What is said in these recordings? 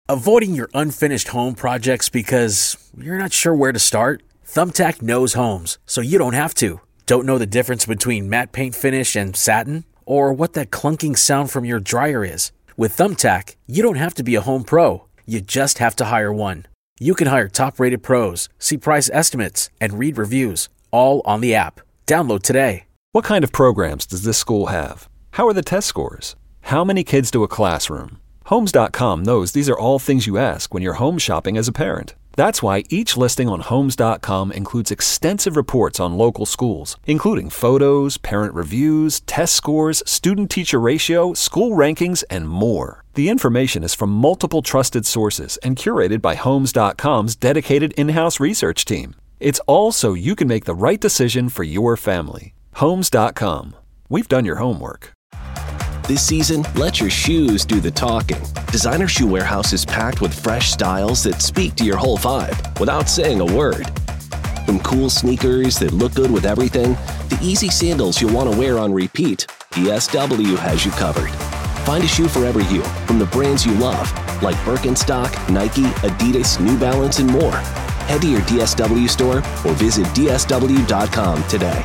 Avoiding your unfinished home projects because you're not sure where to start? Thumbtack knows homes, so you don't have to. Don't know the difference between matte paint finish and satin? Or what that clunking sound from your dryer is? With Thumbtack, you don't have to be a home pro. You just have to hire one. You can hire top-rated pros, see price estimates, and read reviews, all on the app. Download today. What kind of programs does this school have? How are the test scores? How many kids do a classroom? Homes.com knows these are all things you ask when you're home shopping as a parent. That's why each listing on Homes.com includes extensive reports on local schools, including photos, parent reviews, test scores, student-teacher ratio, school rankings, and more. The information is from multiple trusted sources and curated by Homes.com's dedicated in-house research team. It's all so you can make the right decision for your family. Homes.com. We've done your homework. This season, let your shoes do the talking. Designer Shoe Warehouse is packed with fresh styles that speak to your whole vibe without saying a word. From cool sneakers that look good with everything, to easy sandals you'll want to wear on repeat, DSW has you covered. Find a shoe for every you from the brands you love, like Birkenstock, Nike, Adidas, New Balance, and more. Head to your DSW store or visit DSW.com today.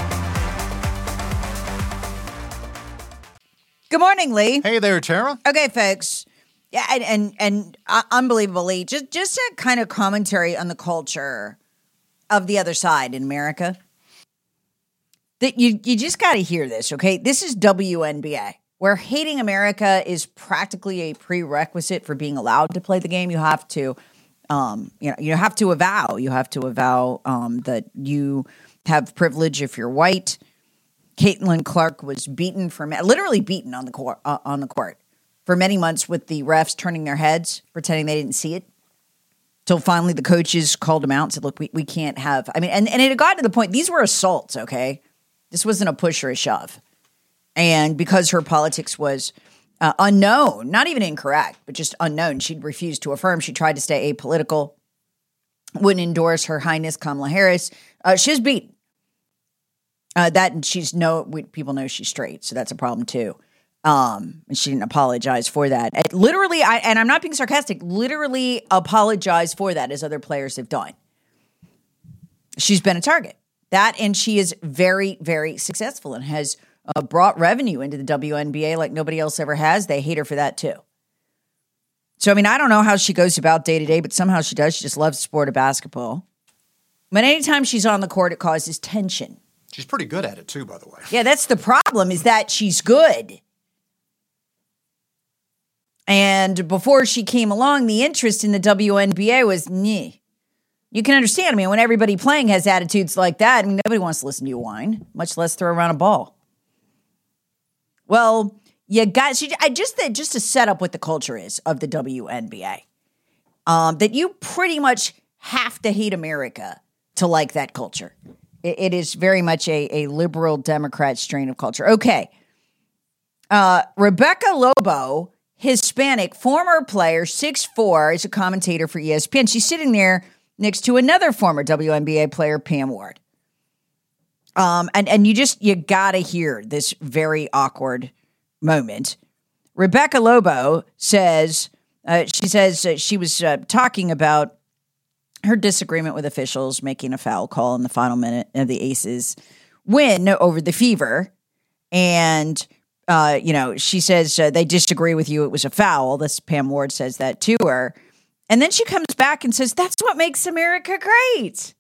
Good morning, Lee. Hey there, Tara. Okay, folks. Yeah, and unbelievably, just a kind of commentary on the culture of the other side in America. That you just got to hear this, okay? This is WNBA, where hating America is practically a prerequisite for being allowed to play the game. You have to, you have to avow that you have privilege if you're white. Caitlin Clark was literally beaten on the court for many months with the refs turning their heads, pretending they didn't see it. Till finally the coaches called him out and said, look, we can't have, and it had gotten to the point, these were assaults, okay? This wasn't a push or a shove. And because her politics was unknown, not even incorrect, but just unknown, she'd refused to affirm. She tried to stay apolitical, wouldn't endorse Her Highness Kamala Harris. She was beaten. People know she's straight, so that's a problem too. And she didn't apologize for that. And I'm not being sarcastic, literally apologized for that, as other players have done. She's been a target. And she is very, very successful and has brought revenue into the WNBA like nobody else ever has. They hate her for that too. So, I don't know how she goes about day to day, but somehow she does. She just loves the sport of basketball. But anytime she's on the court, it causes tension. She's pretty good at it, too, by the way. Yeah, that's the problem, is that she's good. And before she came along, the interest in the WNBA was, nyeh. You can understand, when everybody playing has attitudes like that, nobody wants to listen to you whine, much less throw around a ball. Well, just to set up what the culture is of the WNBA, that you pretty much have to hate America to like that culture. It is very much a liberal Democrat strain of culture. Okay. Rebecca Lobo, Hispanic, former player, 6'4", is a commentator for ESPN. She's sitting there next to another former WNBA player, Pam Ward. And you got to hear this very awkward moment. Rebecca Lobo says, she was talking about her disagreement with officials making a foul call in the final minute of the Aces win over the Fever. And, she says they disagree with you. It was a foul. This Pam Ward says that to her. And then she comes back and says, that's what makes America great.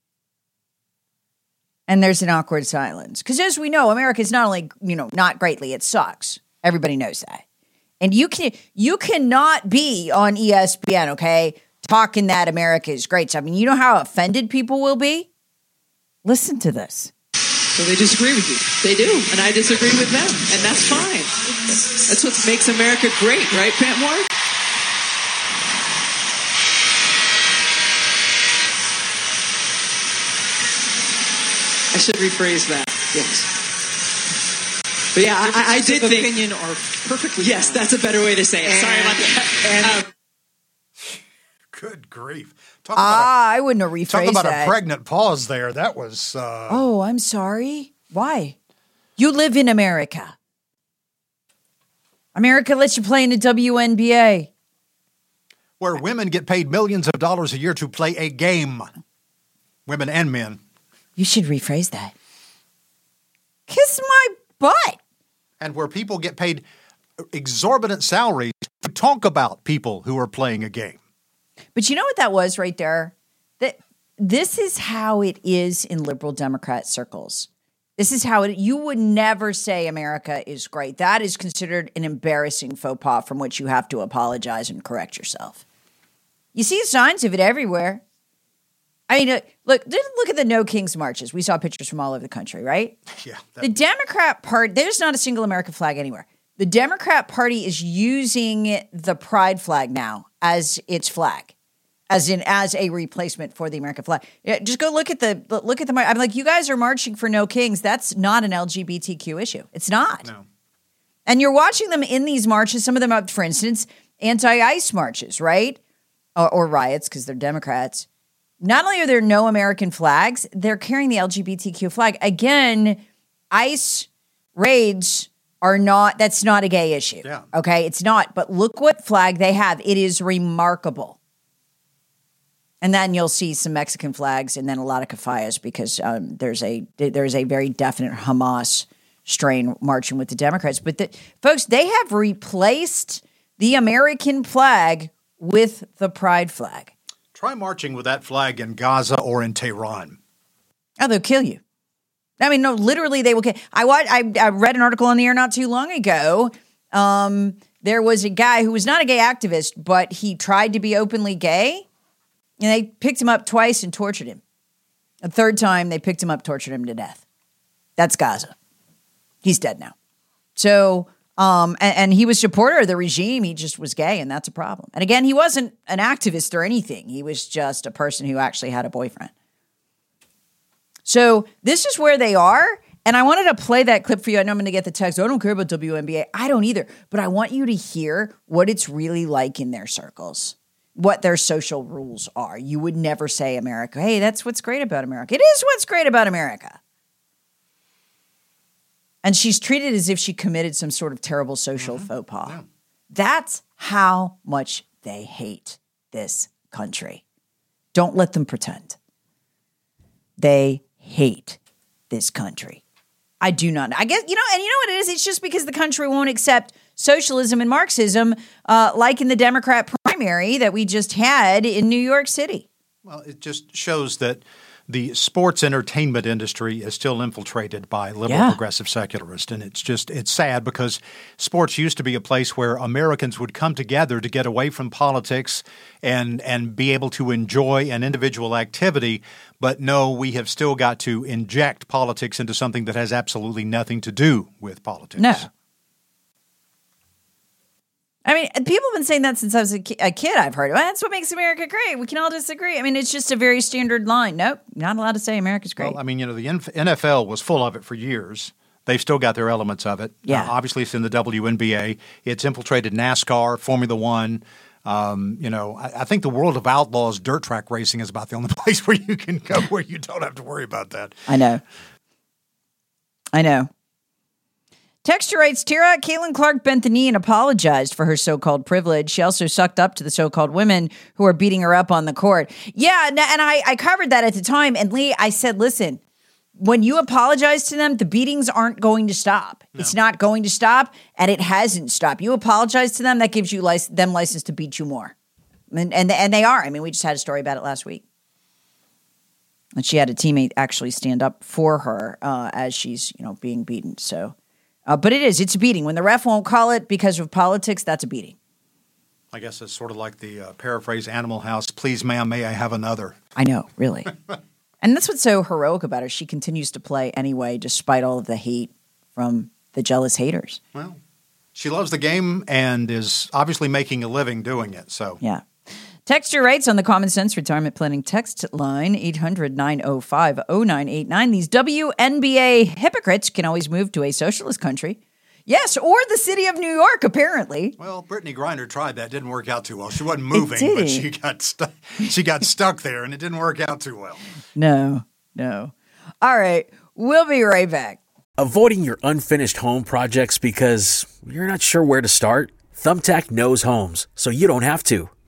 And there's an awkward silence. Because as we know, America is not only, not greatly, it sucks. Everybody knows that. And you cannot be on ESPN, okay, talking that America is great. So, you know how offended people will be? Listen to this. So they disagree with you. They do. And I disagree with them. And that's fine. That's what makes America great, right, Pam Ward? I should rephrase that. Yes. But yeah, I did think opinion are perfectly. Yes, fine. That's a better way to say it. Sorry about that. Good grief! I wouldn't have rephrased that. Talk about a pregnant pause there. That was. Oh, I'm sorry. Why? You live in America. America lets you play in the WNBA. Where women get paid millions of dollars a year to play a game. Women and men. You should rephrase that. Kiss my butt. And where people get paid exorbitant salaries to talk about people who are playing a game. But you know what that was right there? That this is how it is in liberal Democrat circles. This is how you would never say America is great. That is considered an embarrassing faux pas from which you have to apologize and correct yourself. You see signs of it everywhere. I mean, look at the No Kings marches. We saw pictures from all over the country, right? Yeah. The Democrat Party, there's not a single American flag anywhere. The Democrat Party is using the pride flag now as its flag, as a replacement for the American flag. Yeah, just go look at the. I'm like, you guys are marching for No Kings. That's not an LGBTQ issue. It's not. No. And you're watching them in these marches. Some of them are, for instance, anti-ICE marches, right? Or riots because they're Democrats. Not only are there no American flags, they're carrying the LGBTQ flag. Again, ICE raids are not, that's not a gay issue. Yeah. Okay, it's not. But look what flag they have. It is remarkable. And then you'll see some Mexican flags and then a lot of kafayas because there's a very definite Hamas strain marching with the Democrats. But folks, they have replaced the American flag with the pride flag. Try marching with that flag in Gaza or in Tehran. Oh, they'll kill you. I mean, no, literally they will kill. I read an article on the air not too long ago. There was a guy who was not a gay activist, but he tried to be openly gay. And they picked him up twice and tortured him. A third time, they picked him up, tortured him to death. That's Gaza. He's dead now. So, and he was a supporter of the regime. He just was gay, and that's a problem. And again, he wasn't an activist or anything. He was just a person who actually had a boyfriend. So this is where they are. And I wanted to play that clip for you. I know I'm going to get the text. I don't care about WNBA. I don't either. But I want you to hear what it's really like in their circles, what their social rules are. You would never say America. Hey, that's what's great about America. It is what's great about America. And she's treated as if she committed some sort of terrible social faux pas. Yeah. That's how much they hate this country. Don't let them pretend. They hate this country. I do not. I guess, and you know what it is? It's just because the country won't accept socialism and Marxism, like in the Democrat primary that we just had in New York City. Well, it just shows that the sports entertainment industry is still infiltrated by liberal progressive secularists. And it's sad because sports used to be a place where Americans would come together to get away from politics and be able to enjoy an individual activity. But no, we have still got to inject politics into something that has absolutely nothing to do with politics. No. I mean, people have been saying that since I was a kid. I've heard, well, that's what makes America great. We can all disagree. I mean, it's just a very standard line. Nope, not allowed to say America's great. Well, I mean, the NFL was full of it for years. They've still got their elements of it. Yeah. Obviously, it's in the WNBA. It's infiltrated NASCAR, Formula One. I think the world of outlaws dirt track racing is about the only place where you can go where you don't have to worry about that. I know. Texture writes, Tara, Caitlin Clark bent the knee and apologized for her so-called privilege. She also sucked up to the so-called women who are beating her up on the court. Yeah, and I covered that at the time. And Lee, I said, listen, when you apologize to them, the beatings aren't going to stop. No. It's not going to stop, and it hasn't stopped. You apologize to them, that gives you them license to beat you more. And they are. I mean, we just had a story about it last week. And she had a teammate actually stand up for her as she's, being beaten. So... but it's a beating. When the ref won't call it because of politics, that's a beating. I guess it's sort of like the paraphrase Animal House, please, ma'am, may I have another? I know, really. And that's what's so heroic about her. She continues to play anyway, despite all of the hate from the jealous haters. Well, she loves the game and is obviously making a living doing it. So yeah. Texture writes on the Common Sense Retirement Planning text line, 800-905-0989. These WNBA hypocrites can always move to a socialist country. Yes, or the city of New York, apparently. Well, Brittany Griner tried that. Didn't work out too well. She wasn't moving, but she got stuck there, and it didn't work out too well. No. All right, we'll be right back. Avoiding your unfinished home projects because you're not sure where to start? Thumbtack knows homes, so you don't have to.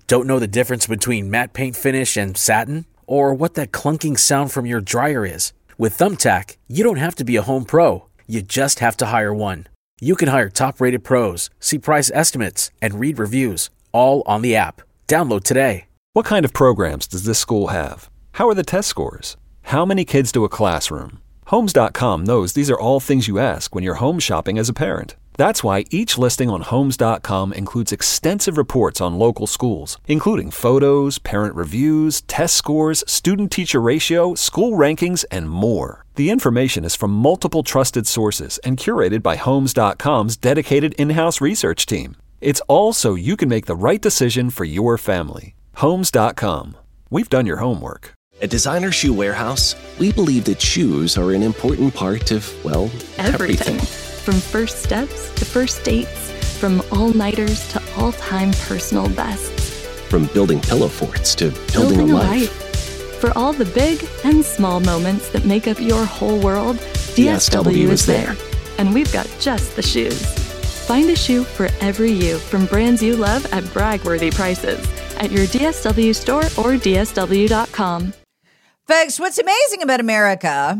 Don't know the difference between matte paint finish and satin? Or what that clunking sound from your dryer is? With Thumbtack, you don't have to be a home pro. You just have to hire one. You can hire top-rated pros, see price estimates, and read reviews, all on the app. Download today. What kind of programs does this school have? How are the test scores? How many kids do a classroom? Homes.com knows these are all things you ask when you're home shopping as a parent. That's why each listing on Homes.com includes extensive reports on local schools, including photos, parent reviews, test scores, student-teacher ratio, school rankings, and more. The information is from multiple trusted sources and curated by Homes.com's dedicated in-house research team. It's all so you can make the right decision for your family. Homes.com. We've done your homework. At Designer Shoe Warehouse, we believe that shoes are an important part of, well, everything. From first steps to first dates, from all-nighters to all-time personal bests. From building pillow forts to building a life. For all the big and small moments that make up your whole world, DSW is there. And we've got just the shoes. Find a shoe for every you from brands you love at brag-worthy prices at your DSW store or DSW.com. Folks, what's amazing about America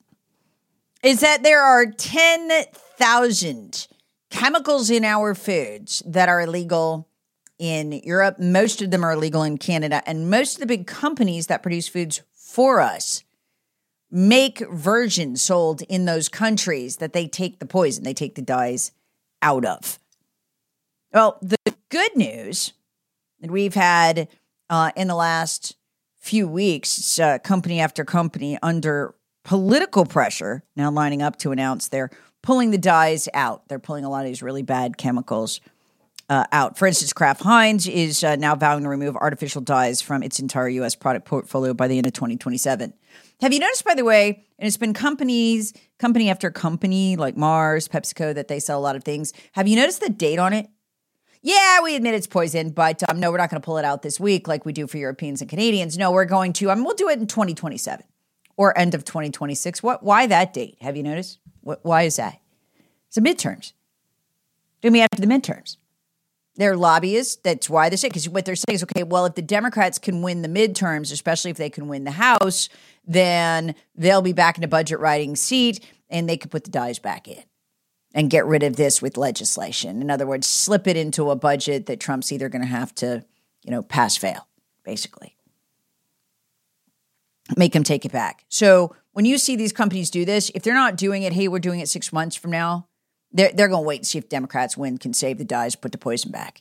is that there are 10,000 chemicals in our foods that are illegal in Europe. Most of them are illegal in Canada. And most of the big companies that produce foods for us make versions sold in those countries that they take the poison, they take the dyes out of. Well, the good news that we've had in the last few weeks, company after company under political pressure now lining up to announce they're pulling the dyes out. They're pulling a lot of these really bad chemicals out. For instance, Kraft Heinz is now vowing to remove artificial dyes from its entire U.S. product portfolio by the end of 2027. Have you noticed, by the way, and it's been company after company like Mars, PepsiCo, that they sell a lot of things. Have you noticed the date on it? Yeah, we admit it's poison, but no, we're not going to pull it out this week like we do for Europeans and Canadians. No, we're going to, we'll do it in 2027 or end of 2026. Why that date? Have you noticed? Why is that? It's the midterms. Do me after the midterms. They're lobbyists. That's why they say, because what they're saying is, okay, well, if the Democrats can win the midterms, especially if they can win the House, then they'll be back in a budget writing seat and they could put the dyes back in and get rid of this with legislation. In other words, slip it into a budget that Trump's either going to have to, pass fail, basically. Make him take it back. So when you see these companies do this, if they're not doing it, hey, we're doing it 6 months from now, they're going to wait and see if Democrats win, can save the dyes, put the poison back.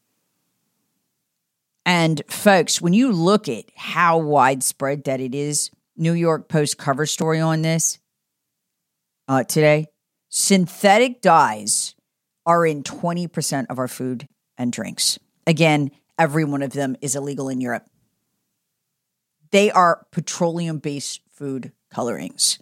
And folks, when you look at how widespread that it is, New York Post cover story on this today, synthetic dyes are in 20% of our food and drinks. Again, every one of them is illegal in Europe. They are petroleum-based food colorings.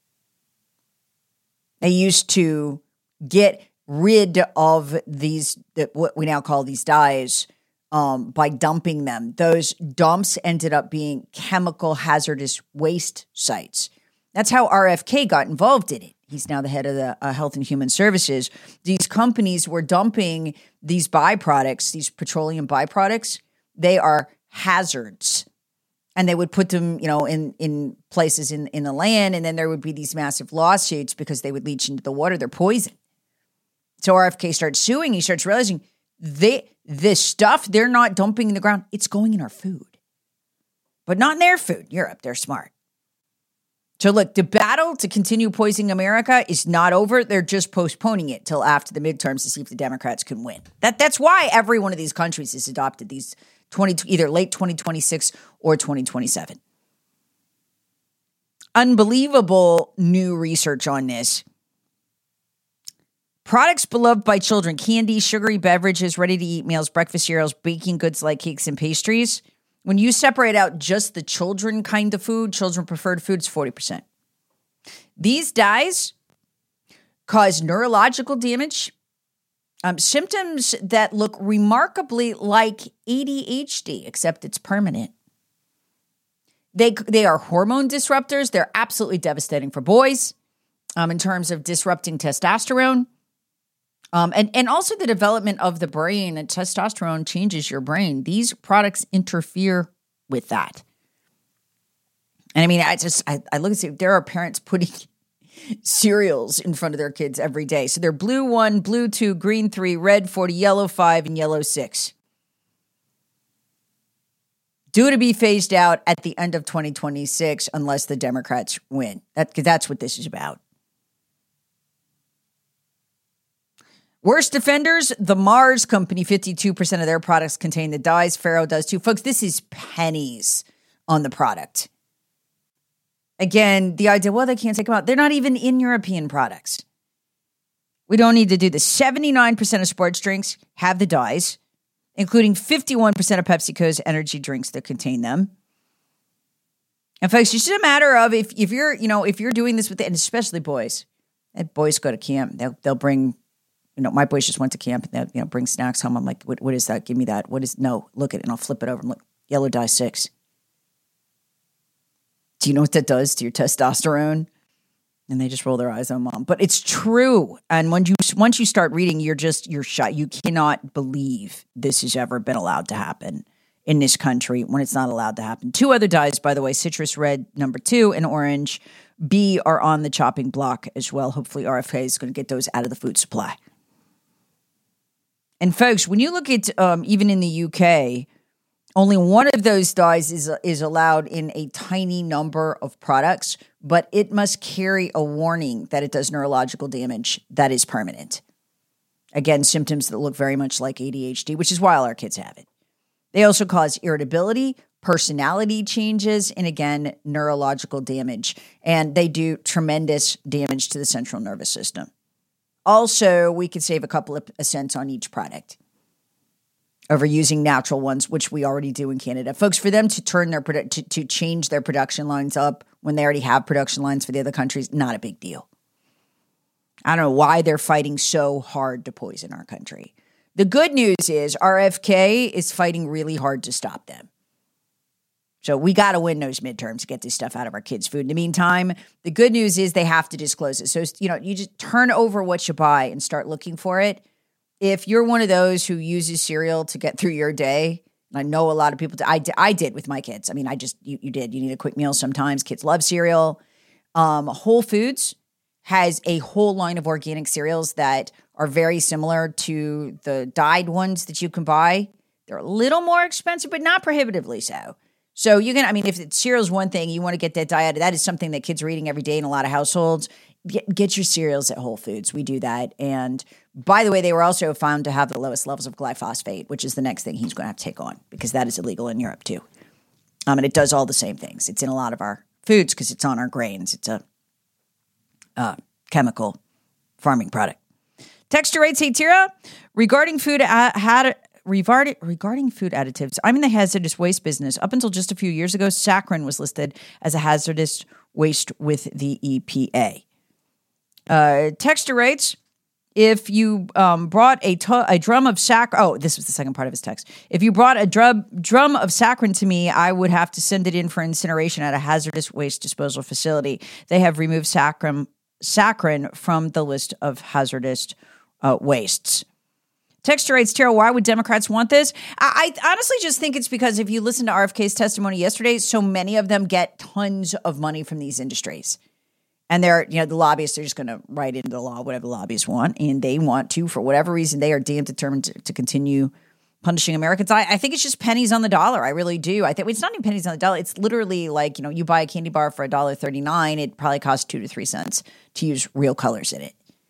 They used to get rid of these, what we now call these dyes, by dumping them. Those dumps ended up being chemical hazardous waste sites. That's how RFK got involved in it. He's now the head of the Health and Human Services. These companies were dumping these byproducts, these petroleum byproducts. They are hazards. And they would put them, in places in the land, and then there would be these massive lawsuits because they would leach into the water. They're poison. So RFK starts suing. He starts realizing this stuff they're not dumping in the ground. It's going in our food, but not in their food. Europe, they're smart. So look, the battle to continue poisoning America is not over. They're just postponing it till after the midterms to see if the Democrats can win. That's why every one of these countries has adopted these either late 2026 or 2027. Unbelievable new research on this. Products beloved by children: candy, sugary beverages, ready-to-eat meals, breakfast cereals, baking goods like cakes and pastries. When you separate out just the children kind of food, children-preferred foods, 40%. These dyes cause neurological damage, symptoms that look remarkably like ADHD, except it's permanent. They are hormone disruptors. They're absolutely devastating for boys in terms of disrupting testosterone. And also the development of the brain, and testosterone changes your brain. These products interfere with that. And I mean, I look at, there are parents putting cereals in front of their kids every day. So they're blue 1, blue 2, green 3, red 40, yellow 5, and yellow 6. Due to be phased out at the end of 2026 unless the Democrats win. That's what this is about. Worst offenders, the Mars Company, 52% of their products contain the dyes. Pharaoh does too. Folks, this is pennies on the product. Again, the idea, well, they can't take them out. They're not even in European products. We don't need to do this. 79% of sports drinks have the dyes, including 51% of PepsiCo's energy drinks that contain them. And folks, it's just a matter of if you're doing this with, and especially boys, and boys go to camp, they'll bring, my boys just went to camp and they'll, bring snacks home. I'm like, what is that? Give me that. Look at it. And I'll flip it over and look, yellow dye 6. Do you know what that does to your testosterone? And they just roll their eyes on Mom. But it's true. And once you start reading, you're shot. You cannot believe this has ever been allowed to happen in this country when it's not allowed to happen. 2 other dyes, by the way, citrus red number 2 and orange B are on the chopping block as well. Hopefully RFK is going to get those out of the food supply. And folks, when you look at even in the UK, only one of those dyes is allowed in a tiny number of products, but it must carry a warning that it does neurological damage that is permanent. Again, symptoms that look very much like ADHD, which is why all our kids have it. They also cause irritability, personality changes, and again, neurological damage. And they do tremendous damage to the central nervous system. Also, we could save a couple of cents on each product over using natural ones, which we already do in Canada. Folks, for them to turn to change their production lines up when they already have production lines for the other countries, not a big deal. I don't know why they're fighting so hard to poison our country. The good news is RFK is fighting really hard to stop them. So we got to win those midterms to get this stuff out of our kids' food. In the meantime, the good news is they have to disclose it. So, you just turn over what you buy and start looking for it. If you're one of those who uses cereal to get through your day, and I know a lot of people do, I did with my kids. I mean, you did. You need a quick meal sometimes. Kids love cereal. Whole Foods has a whole line of organic cereals that are very similar to the dyed ones that you can buy. They're a little more expensive, but not prohibitively so. So if cereal is one thing, you want to get that diet, that is something that kids are eating every day in a lot of households. Get your cereals at Whole Foods. We do that. And by the way, they were also found to have the lowest levels of glyphosate, which is the next thing he's going to have to take on because that is illegal in Europe too. And it does all the same things. It's in a lot of our foods because it's on our grains. It's a chemical farming product. Texture rates, hey Tira, regarding food additives, I'm in the hazardous waste business. Up until just a few years ago, saccharin was listed as a hazardous waste with the EPA. Texture rates, if you brought a drum of saccharin, this was the second part of his text. If you brought a drum of saccharin to me, I would have to send it in for incineration at a hazardous waste disposal facility. They have removed saccharin from the list of hazardous wastes. Texture rates, Tara, why would Democrats want this? I honestly just think it's because if you listen to RFK's testimony yesterday, so many of them get tons of money from these industries. And the lobbyists are just going to write into the law whatever the lobbyists want. And they want to, for whatever reason, they are damn determined to continue punishing Americans. I think it's just pennies on the dollar. I really do. I think it's not even pennies on the dollar. It's literally like, you buy a candy bar for $1.39. It probably costs 2 to 3 cents to use real colors in it.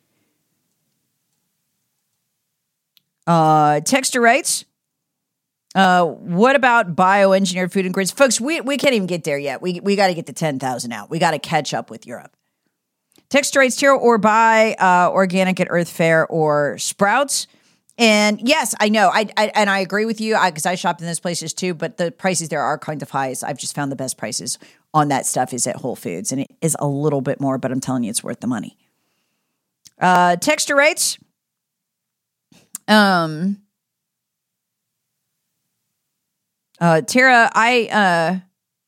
Texture rates. What about bioengineered food ingredients? Folks, we can't even get there yet. We got to get the 10,000 out. We got to catch up with Europe. Texture rates, Tara, or buy organic at Earth Fare or Sprouts. And yes, I know. I agree with you because I shopped in those places too, but the prices there are kind of high. So I've just found the best prices on that stuff is at Whole Foods. And it is a little bit more, but I'm telling you, it's worth the money. Texture rates. Tara, I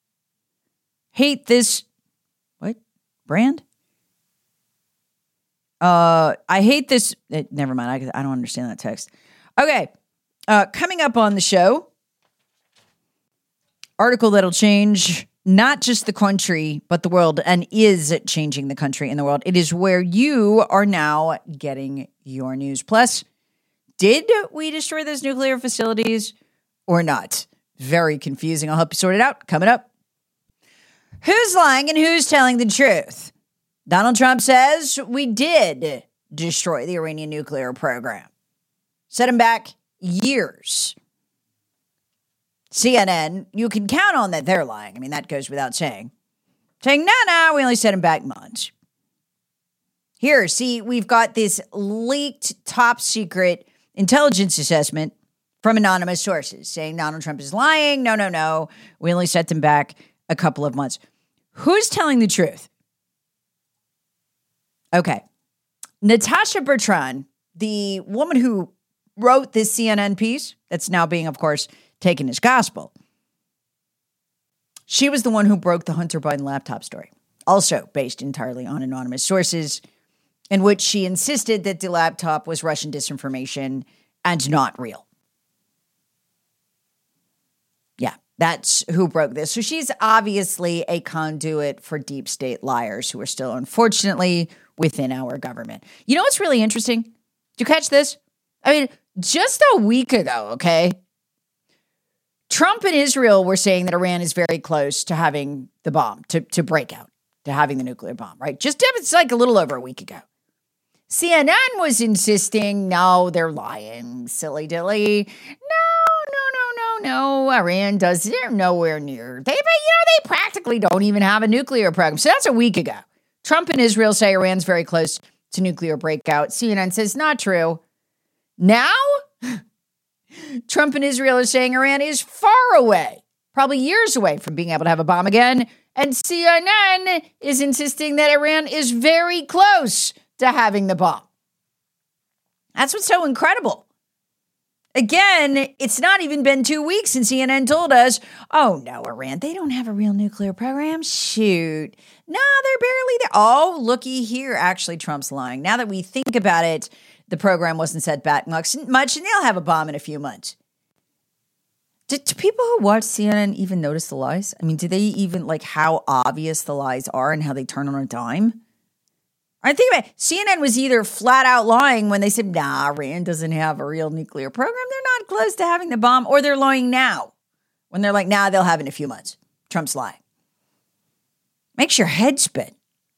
hate this. What brand? I hate this. Never mind. I don't understand that text. Okay. Coming up on the show, article that'll change not just the country, but the world, and is changing the country and the world. It is where you are now getting your news. Plus, did we destroy those nuclear facilities or not? Very confusing. I'll help you sort it out. Coming up. Who's lying and who's telling the truth? Donald Trump says we did destroy the Iranian nuclear program. Set him back years. CNN, you can count on that they're lying. I mean, that goes without saying. Saying, no, we only set him back months. Here, see, we've got this leaked top secret intelligence assessment from anonymous sources saying Donald Trump is lying. No. We only set them back a couple of months. Who's telling the truth? Okay. Natasha Bertrand, the woman who wrote this CNN piece that's now being, of course, taken as gospel. She was the one who broke the Hunter Biden laptop story, also based entirely on anonymous sources, in which she insisted that the laptop was Russian disinformation and not real. Yeah, that's who broke this. So she's obviously a conduit for deep state liars who are still, unfortunately, within our government. You know what's really interesting? Did you catch this? I mean, just a week ago, okay? Trump and Israel were saying that Iran is very close to having the bomb, to break out, to having the nuclear bomb, right? It's like a little over a week ago. CNN was insisting, no, they're lying, silly dilly. No, Iran they're nowhere near. They practically don't even have a nuclear program. So that's a week ago. Trump and Israel say Iran's very close to nuclear breakout. CNN says not true. Now, Trump and Israel are saying Iran is far away, probably years away from being able to have a bomb again. And CNN is insisting that Iran is very close to having the bomb. That's what's so incredible. Again, it's not even been 2 weeks since CNN told us, oh, no, Iran, they don't have a real nuclear program. Shoot. No, they're barely there. Oh, looky here. Actually, Trump's lying. Now that we think about it, the program wasn't set back much, and they'll have a bomb in a few months. Do people who watch CNN even notice the lies? I mean, do they even like how obvious the lies are and how they turn on a dime? I think about it. CNN was either flat out lying when they said, nah, Iran doesn't have a real nuclear program. They're not close to having the bomb, or they're lying now when they're like, nah, they'll have it in a few months. Trump's lying. Makes your head spin.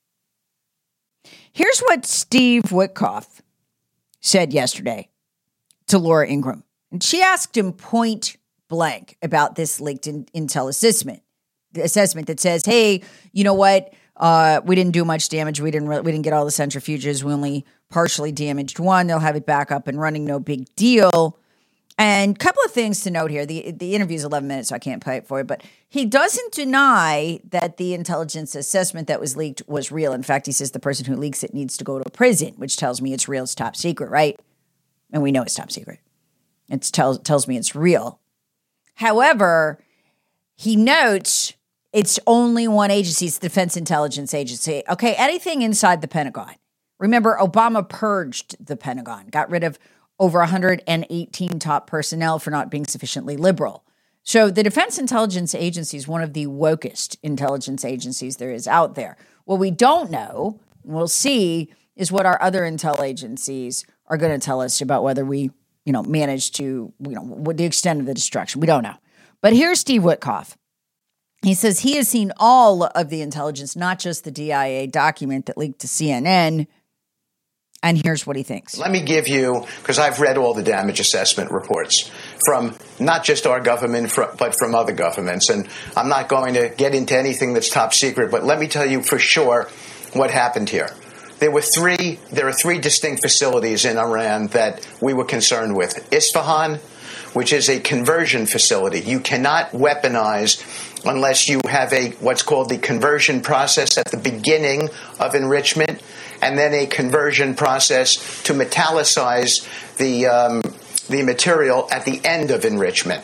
Here's what Steve Witkoff said yesterday to Laura Ingraham. And she asked him point blank about this leaked intel assessment that says, hey, you know what? We didn't do much damage. We didn't get all the centrifuges. We only partially damaged one. They'll have it back up and running. No big deal. And a couple of things to note here. The interview is 11 minutes, so I can't play it for you. But he doesn't deny that the intelligence assessment that was leaked was real. In fact, he says the person who leaks it needs to go to prison, which tells me it's real. It's top secret, right? And we know it's top secret. It tells me it's real. However, he notes it's only one agency. It's the Defense Intelligence Agency. Okay, anything inside the Pentagon. Remember, Obama purged the Pentagon, got rid of over 118 top personnel for not being sufficiently liberal. So the Defense Intelligence Agency is one of the wokest intelligence agencies there is out there. What we don't know, and we'll see, is what our other intel agencies are going to tell us about whether we, managed to, what the extent of the destruction. We don't know. But here's Steve Witkoff. He says he has seen all of the intelligence, not just the DIA document that leaked to CNN. And here's what he thinks. Let me give you, because I've read all the damage assessment reports from not just our government, but from other governments. And I'm not going to get into anything that's top secret, but let me tell you for sure what happened here. There are three distinct facilities in Iran that we were concerned with. Isfahan, which is a conversion facility. You cannot weaponize unless you have what's called the conversion process at the beginning of enrichment, and then a conversion process to metallicize the material at the end of enrichment.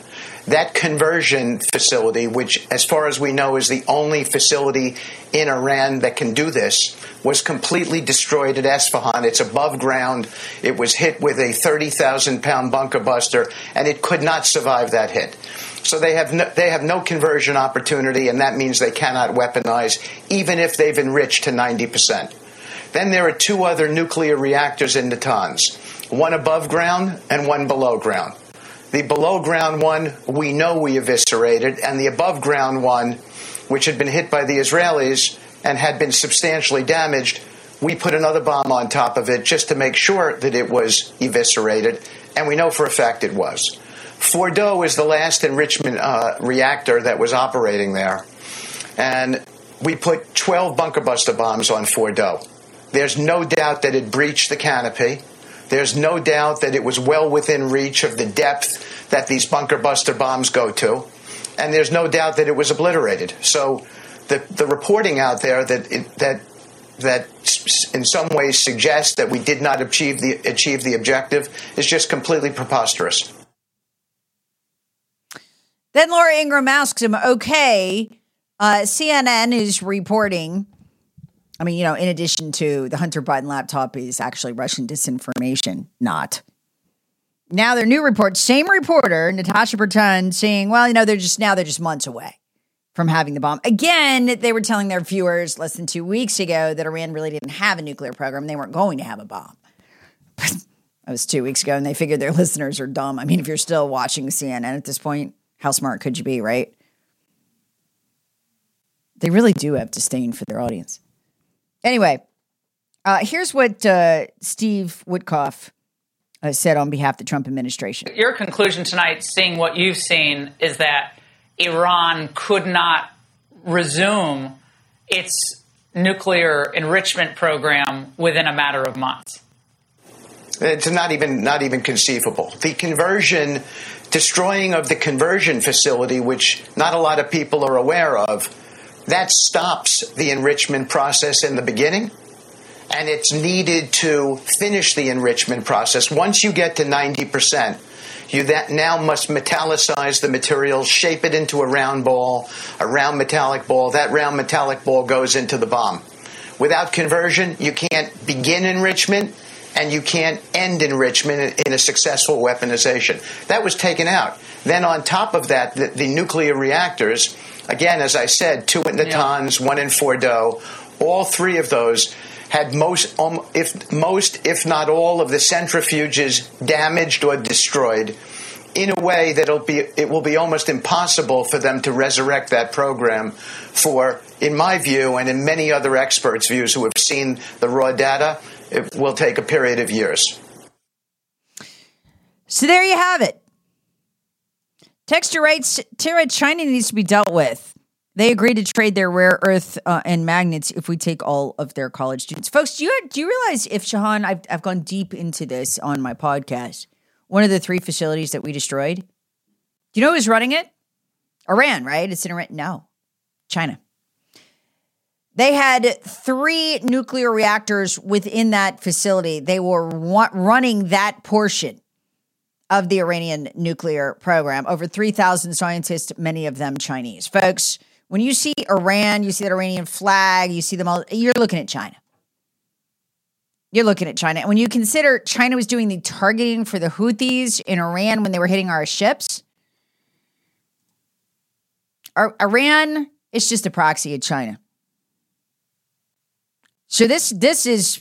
That conversion facility, which as far as we know is the only facility in Iran that can do this, was completely destroyed at Esfahan. It's above ground. It was hit with a 30,000-pound bunker buster, and it could not survive that hit. So they have no conversion opportunity, and that means they cannot weaponize, even if they've enriched to 90%. Then there are two other nuclear reactors in Natanz, one above ground and one below ground. The below ground one we know we eviscerated, and the above ground one, which had been hit by the Israelis and had been substantially damaged, we put another bomb on top of it just to make sure that it was eviscerated, and we know for a fact it was. Fordo is the last enrichment reactor that was operating there, and we put 12 bunker buster bombs on Fordo. There's no doubt that it breached the canopy. There's no doubt that it was well within reach of the depth that these bunker buster bombs go to. And there's no doubt that it was obliterated. So the reporting out there that in some ways suggests that we did not achieve the objective is just completely preposterous. Then Laura Ingraham asks him, okay, CNN is reporting, I mean, in addition to the Hunter Biden laptop is actually Russian disinformation, not. Now their new report, same reporter, Natasha Bertrand, saying, well, they're just months away from having the bomb. Again, they were telling their viewers less than 2 weeks ago that Iran really didn't have a nuclear program. They weren't going to have a bomb. That was 2 weeks ago, and they figured their listeners are dumb. I mean, if you're still watching CNN at this point, how smart could you be, right? They really do have disdain for their audience. Anyway, here's what Steve Witkoff said on behalf of the Trump administration. Your conclusion tonight, seeing what you've seen, is that Iran could not resume its nuclear enrichment program within a matter of months. It's not even conceivable. The destroying of the conversion facility, which not a lot of people are aware of, that stops the enrichment process in the beginning, and it's needed to finish the enrichment process. Once you get to 90%, you now must metallicize the material, shape it into a round metallic ball. That round metallic ball goes into the bomb. Without conversion, you can't begin enrichment, and you can't end enrichment in a successful weaponization. That was taken out. Then on top of that, the nuclear reactors, again, as I said, 2 in Natanz, 1 in Fordo, all 3 of those had most, if not all, of the centrifuges damaged or destroyed in a way that it will be almost impossible for them to resurrect that program for, in my view, and in many other experts' views who have seen the raw data, it will take a period of years. So there you have it. Texture writes, Tara, China needs to be dealt with. They agreed to trade their rare earth and magnets if we take all of their college students. Folks, do you realize if Shahan, I've gone deep into this on my podcast, one of the 3 facilities that we destroyed, do you know who's running it? Iran, right? It's in Iran. No, China. They had 3 nuclear reactors within that facility. They were running that portion of the Iranian nuclear program. Over 3,000 scientists, many of them Chinese. Folks, when you see Iran, you see that Iranian flag, you see them all, you're looking at China. You're looking at China. And when you consider China was doing the targeting for the Houthis in Iran when they were hitting our ships, Iran is just a proxy of China. So this is,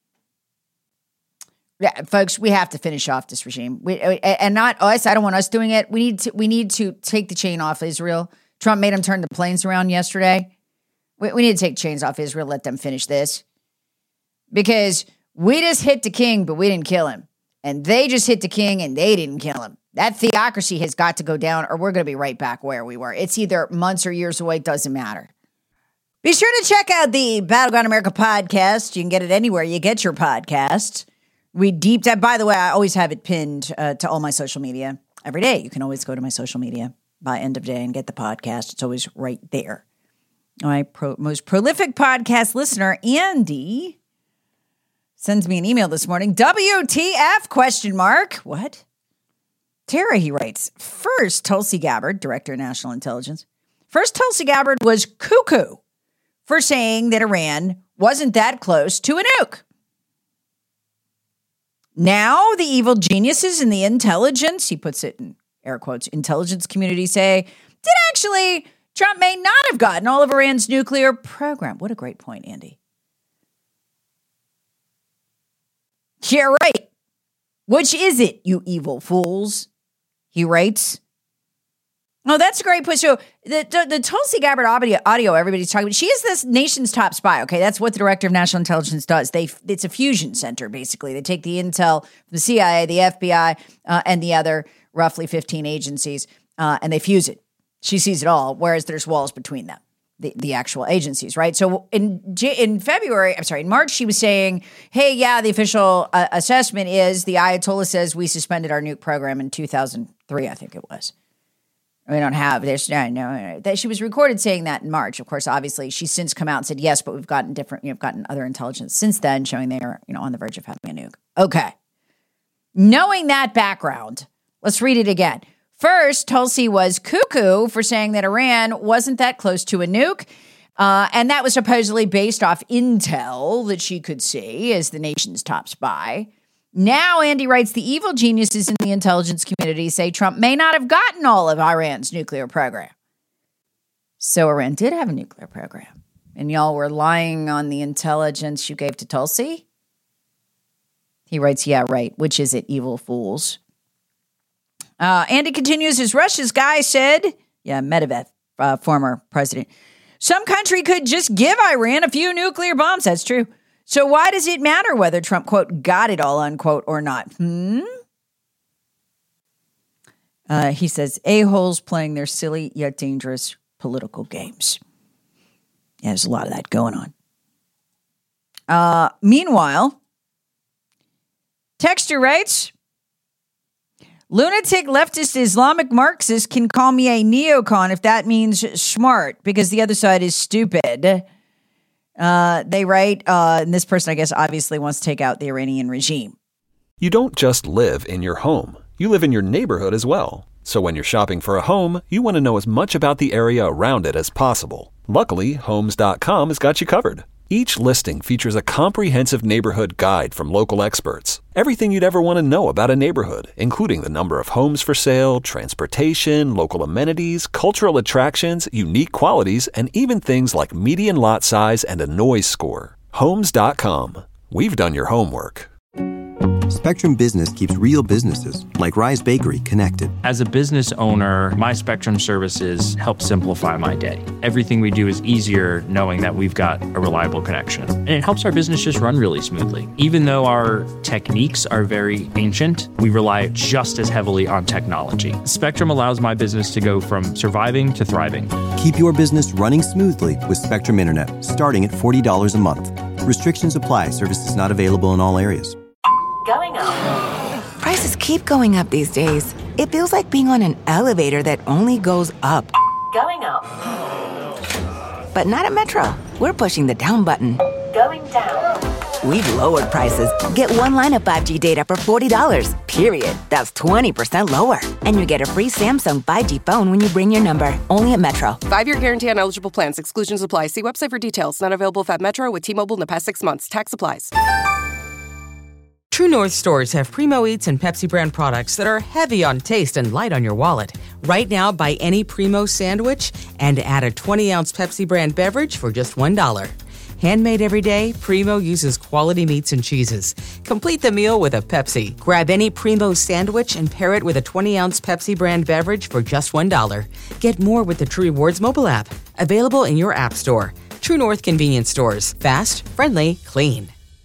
yeah, folks, we have to finish off this regime. And not us. I don't want us doing it. We need to take the chain off Israel. Trump made them turn the planes around yesterday. We need to take chains off Israel, let them finish this. Because we just hit the king, but we didn't kill him. And they just hit the king and they didn't kill him. That theocracy has got to go down or we're going to be right back where we were. It's either months or years away. Doesn't matter. Be sure to check out the Battleground America podcast. You can get it anywhere you get your podcasts. We deep dive. By the way, I always have it pinned to all my social media every day. You can always go to my social media by end of day and get the podcast. It's always right there. My most prolific podcast listener, Andy, sends me an email this morning. WTF? ? What? Tara, he writes, first, Tulsi Gabbard, Director of National Intelligence, first Tulsi Gabbard was cuckoo for saying that Iran wasn't that close to a nuke. Now the evil geniuses in the intelligence, he puts it in air quotes, intelligence community say, that actually Trump may not have gotten all of Iran's nuclear program. What a great point, Andy. Yeah, right. Which is it, you evil fools? He writes. Oh, that's a great point. So the Tulsi Gabbard audio everybody's talking about, she is this nation's top spy, okay? That's what the Director of National Intelligence does. It's a fusion center, basically. They take the intel from the CIA, the FBI, and the other roughly 15 agencies, and they fuse it. She sees it all, whereas there's walls between them, the actual agencies, right? So in March, she was saying, hey, yeah, the official assessment is the Ayatollah says we suspended our nuke program in 2003, I think it was. We don't have, no. She was recorded saying that in March. Of course, obviously, she's since come out and said, yes, but we've gotten gotten other intelligence since then showing they are, on the verge of having a nuke. Okay. Knowing that background, let's read it again. First, Tulsi was cuckoo for saying that Iran wasn't that close to a nuke. And that was supposedly based off intel that she could see as the nation's top spy. Now, Andy writes, the evil geniuses in the intelligence community say Trump may not have gotten all of Iran's nuclear program. So Iran did have a nuclear program. And y'all were lying on the intelligence you gave to Tulsi? He writes, yeah, right. Which is it, evil fools? Andy continues, as Russia's guy said, Medvedev, former president, some country could just give Iran a few nuclear bombs. That's true. So why does it matter whether Trump, quote, got it all, unquote, or not? He says, a-holes playing their silly yet dangerous political games. Yeah, there's a lot of that going on. Meanwhile, Texter writes, lunatic leftist Islamic Marxist can call me a neocon if that means smart, because the other side is stupid. They write, and this person, I guess, obviously wants to take out the Iranian regime. You don't just live in your home. You live in your neighborhood as well. So when you're shopping for a home, you want to know as much about the area around it as possible. Luckily, Homes.com has got you covered. Each listing features a comprehensive neighborhood guide from local experts. Everything you'd ever want to know about a neighborhood, including the number of homes for sale, transportation, local amenities, cultural attractions, unique qualities, and even things like median lot size and a noise score. Homes.com. We've done your homework. Spectrum Business keeps real businesses, like Rise Bakery, connected. As a business owner, my Spectrum services help simplify my day. Everything we do is easier knowing that we've got a reliable connection. And it helps our business just run really smoothly. Even though our techniques are very ancient, we rely just as heavily on technology. Spectrum allows my business to go from surviving to thriving. Keep your business running smoothly with Spectrum Internet, starting at $40 a month. Restrictions apply. Services not available in all areas. Going up. Prices keep going up these days. It feels like being on an elevator that only goes up. Going up. But not at Metro. We're pushing the down button. Going down. We've lowered prices. Get one line of 5G data for $40, period. That's 20% lower. And you get a free Samsung 5G phone when you bring your number. Only at Metro. 5-year guarantee on eligible plans. Exclusions apply. See website for details. Not available at Metro with T-Mobile in the past 6 months. Tax applies. True North stores have Primo Eats and Pepsi brand products that are heavy on taste and light on your wallet. Right now, buy any Primo sandwich and add a 20-ounce Pepsi brand beverage for just $1. Handmade every day, Primo uses quality meats and cheeses. Complete the meal with a Pepsi. Grab any Primo sandwich and pair it with a 20-ounce Pepsi brand beverage for just $1. Get more with the True Rewards mobile app. Available in your app store. True North convenience stores. Fast, friendly, clean.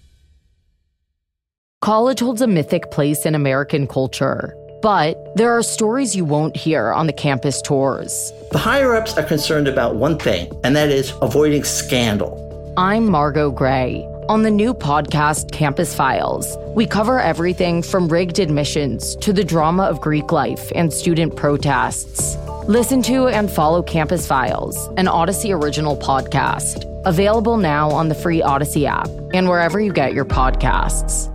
College holds a mythic place in American culture, but there are stories you won't hear on the campus tours. The higher-ups are concerned about one thing, and that is avoiding scandal. I'm Margot Gray. On the new podcast, Campus Files, we cover everything from rigged admissions to the drama of Greek life and student protests. Listen to and follow Campus Files, an Odyssey original podcast. Available now on the free Odyssey app and wherever you get your podcasts.